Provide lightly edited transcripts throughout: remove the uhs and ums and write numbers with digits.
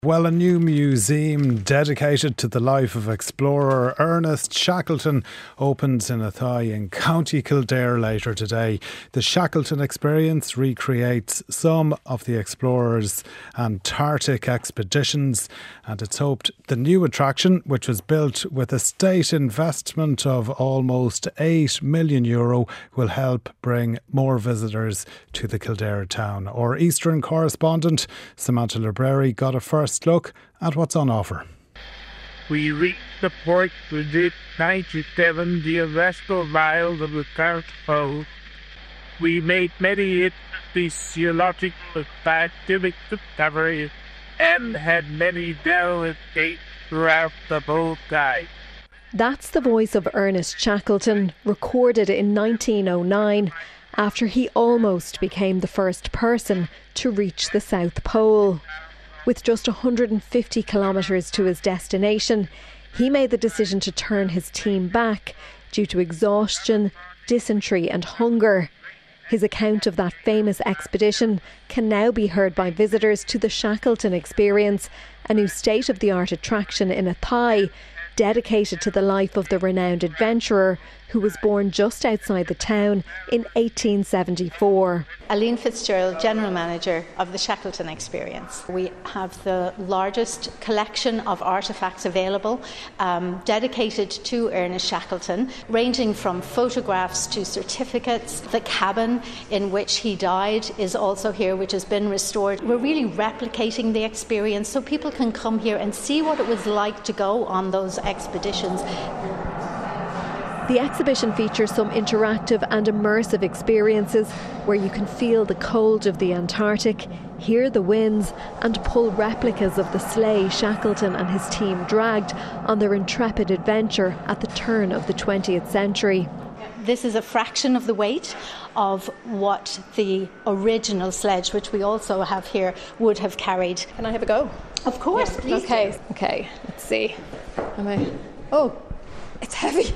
Well, a new museum dedicated to the life of explorer Ernest Shackleton opens in Athy in County Kildare later today. The Shackleton Experience recreates some of the explorer's Antarctic expeditions, and it's hoped the new attraction, which was built with a state investment of almost €8 million, will help bring more visitors to the Kildare town. Our Eastern correspondent, Samantha Libreri, got a first look at what's on offer. We reached the port within 97 geographical miles of the South Pole. We made many physiological scientific discoveries and had many narrow escapes throughout the whole time. That's the voice of Ernest Shackleton, recorded in 1909 after he almost became the first person to reach the South Pole. With just 150 kilometres to his destination, he made the decision to turn his team back due to exhaustion, dysentery and hunger. His account of that famous expedition can now be heard by visitors to the Shackleton Experience, a new state-of-the-art attraction in Athy, dedicated to the life of the renowned adventurer who was born just outside the town in 1874. Aline Fitzgerald, General Manager of the Shackleton Experience. We have the largest collection of artefacts available dedicated to Ernest Shackleton, ranging from photographs to certificates. The cabin in which he died is also here, which has been restored. We're really replicating the experience so people can come here and see what it was like to go on those expeditions. The exhibition features some interactive and immersive experiences where you can feel the cold of the Antarctic, hear the winds and pull replicas of the sleigh Shackleton and his team dragged on their intrepid adventure at the turn of the 20th century. This is a fraction of the weight of what the original sledge, which we also have here, would have carried. Can I have a go? Of course, please. Okay, let's see. Oh, it's heavy.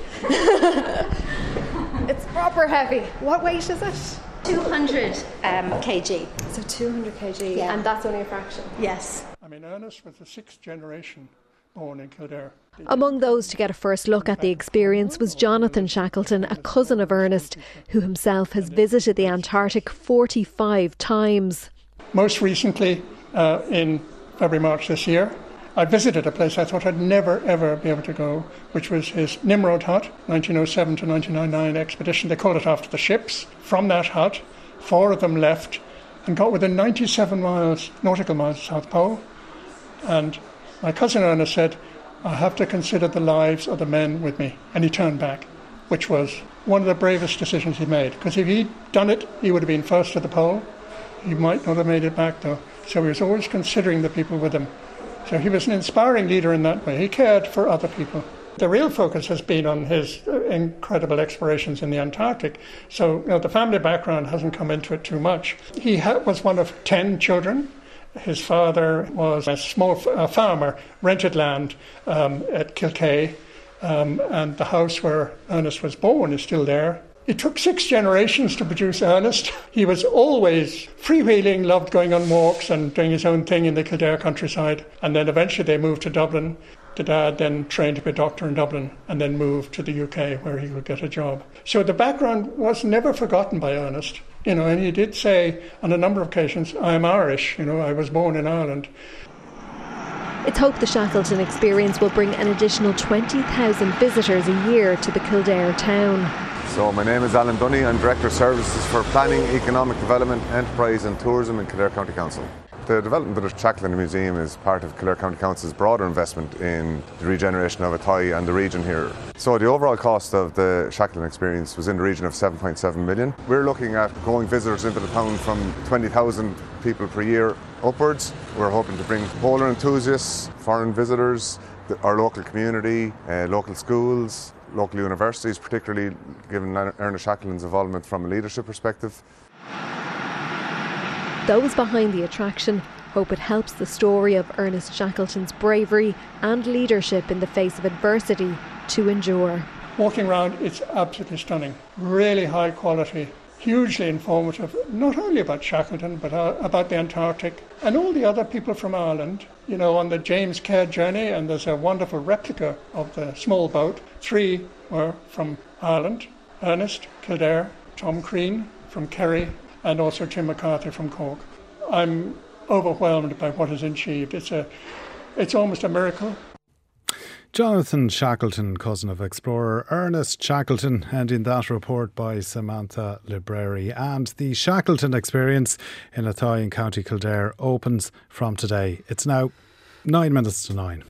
It's proper heavy. What weight is it? 200 kg. So 200 kg, yeah. And that's only a fraction? Yes. Ernest was the sixth generation born in Kildare. Among those to get a first look at the experience was Jonathan Shackleton, a cousin of Ernest, who himself has visited the Antarctic 45 times. Most recently, in February, March this year, I visited a place I thought I'd never, ever be able to go, which was his Nimrod hut, 1907 to 1999 expedition. They called it after the ships. From that hut, 4 of them left and got within 97 nautical miles of South Pole. And my cousin Ernest said, I have to consider the lives of the men with me. And he turned back, which was one of the bravest decisions he made. Because if he'd done it, he would have been first to the pole. He might not have made it back, though. So he was always considering the people with him. So he was an inspiring leader in that way. He cared for other people. The real focus has been on his incredible explorations in the Antarctic. So the family background hasn't come into it too much. He was one of 10 children. His father was a small farmer, rented land at Kilkea, and the house where Ernest was born is still there. It took 6 generations to produce Ernest. He was always freewheeling, loved going on walks and doing his own thing in the Kildare countryside. And then eventually they moved to Dublin. The dad then trained to be a doctor in Dublin and then moved to the UK where he could get a job. So the background was never forgotten by Ernest. And he did say on a number of occasions, I'm Irish, I was born in Ireland. It's hoped the Shackleton Experience will bring an additional 20,000 visitors a year to the Kildare town. So my name is Alan Dunny. I'm Director of Services for Planning, Economic Development, Enterprise and Tourism in Kildare County Council. The development of the Shackleton Museum is part of Kildare County Council's broader investment in the regeneration of Athy and the region here. So the overall cost of the Shackleton Experience was in the region of 7.7 million. We're looking at growing visitors into the town from 20,000 people per year upwards. We're hoping to bring polar enthusiasts, foreign visitors, our local community, local schools, local universities, particularly given Ernest Shackleton's involvement from a leadership perspective. Those behind the attraction hope it helps the story of Ernest Shackleton's bravery and leadership in the face of adversity to endure. Walking around, it's absolutely stunning. Really high quality hugely informative, not only about Shackleton, but about the Antarctic and all the other people from Ireland. You know, on the James Caird journey, and there's a wonderful replica of the small boat. 3 were from Ireland: Ernest, Kildare, Tom Crean from Kerry, and also Tim McCarthy from Cork. I'm overwhelmed by what is achieved. It's almost a miracle. Jonathan Shackleton, cousin of explorer Ernest Shackleton, and in that report by Samantha Libreri. And the Shackleton experience in Athy in County Kildare opens from today. It's now 9 minutes to 9.